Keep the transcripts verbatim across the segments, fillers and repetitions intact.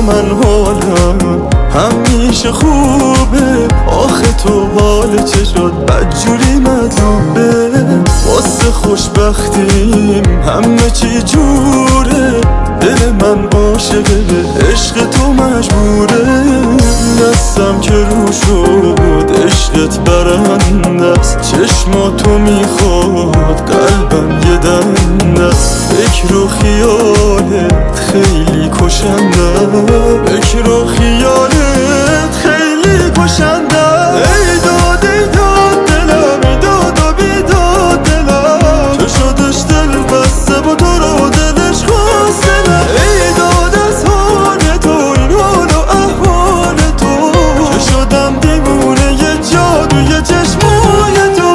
من حالم همیشه خوبه، آخه تو حال چه شد بدجوری مطلوبه. واسه خوشبختیم همه چی جوره، دل من عاشقه به عشق تو مجبوره. دستم که رو شد عشقت برنده است، چشما تو میخواد قلبم یه دنده است. فکر و خیالت خیلی کشنده، فکر و خیالت خیلی کشنده. ای داد ای داد دلم، ای داد و بیداد دلم، چه شدش دل بسته با تو رو دلش خواسته نه. ای داد از حال تو این حال و احوال تو، چه شدم دیوونه یه جادوی چشمای تو.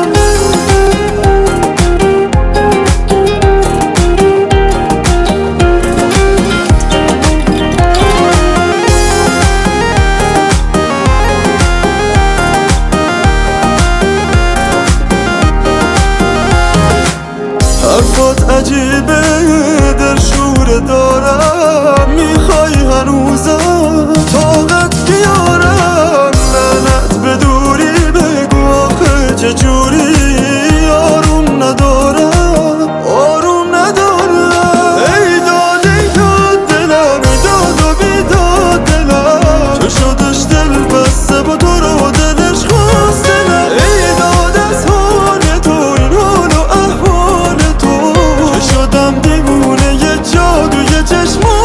حرفات عجیبه در شور دارم، میخوای هنوزم طاقت بیارم. لعنت به دوری بگو آخه چجوری، آروم ندارم آروم ندارم. ای داد ای داد دلم، ای داد و بیداد دلم، چه شدش دل بسته با تو رو دلش خواسته نه. ای داد از حال تو این حال و احوال تو، چه شدم دیوونه یه جادوی چشم